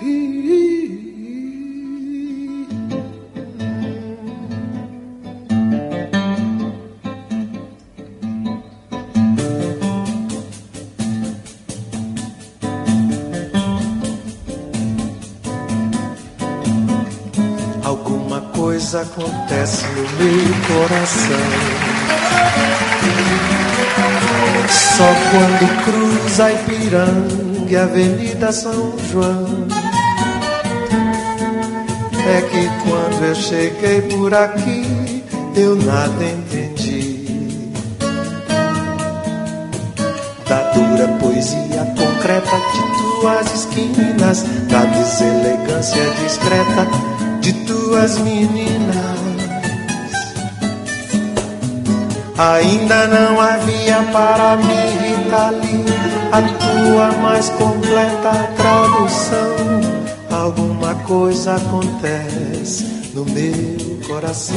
Alguma coisa acontece no meu coração. Só quando cruza a Ipiranga e a Avenida São João é que quando eu cheguei por aqui eu nada entendi da dura poesia concreta de tuas esquinas, da deselegância discreta de tuas meninas. Ainda não havia para mim, Rita Lee, a tua mais completa tradução. Alguma coisa acontece no meu coração,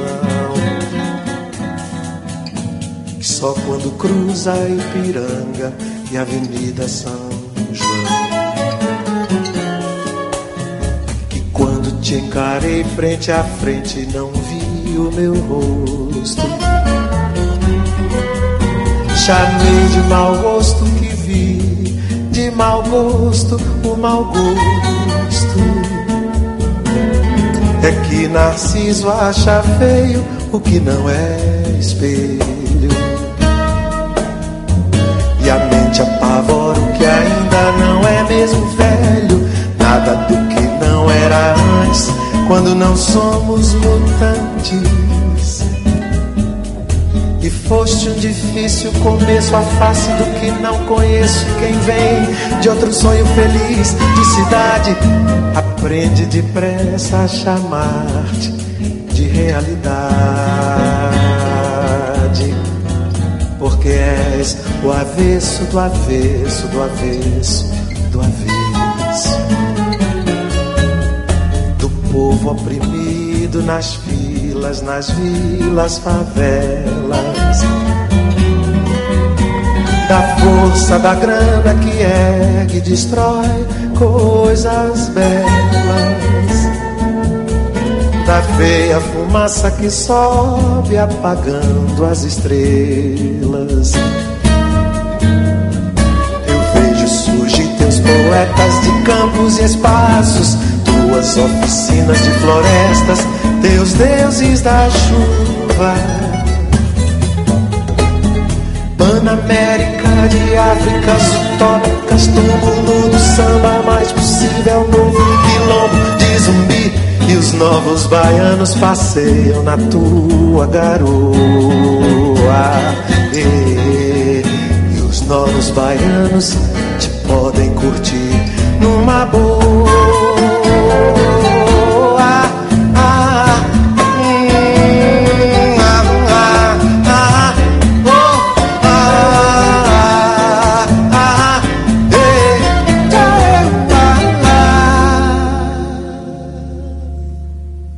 que só quando cruza a Ipiranga e a Avenida São João, que quando te encarei frente a frente não vi o meu rosto. Chamei de mau gosto que vi, de mau gosto o mau gosto. É que Narciso acha feio o que não é espelho, e a mente apavora o que ainda não é mesmo velho. Nada do que não era antes, quando não somos mutantes. E foste um difícil começo, a face do que não conheço. Quem vem de outro sonho feliz, de cidade, aprende depressa a chamar-te de realidade, porque és o avesso do avesso do avesso do avesso do povo oprimido nas filas, nas vilas, favelas, da força da grana que ergue e destrói coisas belas, da feia fumaça que sobe apagando as estrelas. Eu vejo surgir teus poetas de campos e espaços, tuas oficinas de florestas, teus deuses da chuva, Panamérica de Áfricas utópicas, túmulo do samba mais possível, novo quilombo de Zumbi, e os novos baianos passeiam na tua garoa. E os novos baianos te podem curtir numa boa.